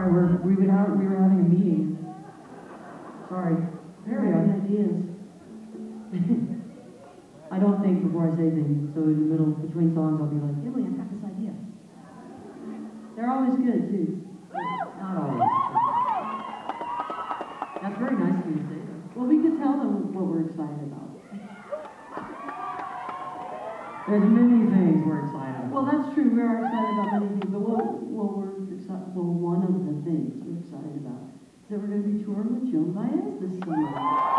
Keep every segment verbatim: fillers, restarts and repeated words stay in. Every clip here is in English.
Sorry, we're, we, would have, we were having a meeting. Sorry. There we are. Ideas. I don't think before I say things, so in the middle, between songs, I'll be like, Emily, I've got this idea. They're always good, too. Not always. That's very nice of you to say that. Well, we could tell them what we're excited about. There's many things we're excited about. Well, that's true. We are excited about many things, but what, what we're excited, well, one of the things we're excited about is that we're going to be touring with Joan Baez this summer.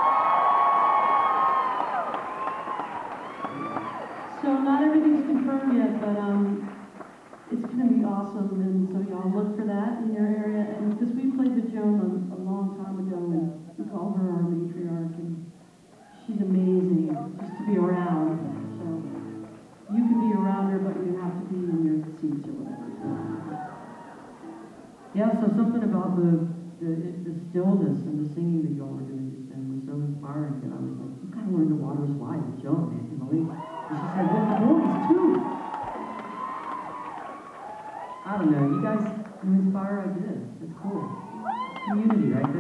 So not everything's confirmed yet, but um, it's going to be awesome, and so y'all look for that in your area. And because we played with Joan a, a long time ago, and we call her our matriarch, and she's amazing just to be around. So you can be around her, but you have to be in your seats or whatever. Yeah, so something about the, the the stillness and the singing that y'all were doing just then was so inspiring that I was like, you gotta learn The Water Is Wide with Joan, man, Emily. And she said, well, the boys too. I don't know, you guys, you inspire ideas. That's cool. Community right there.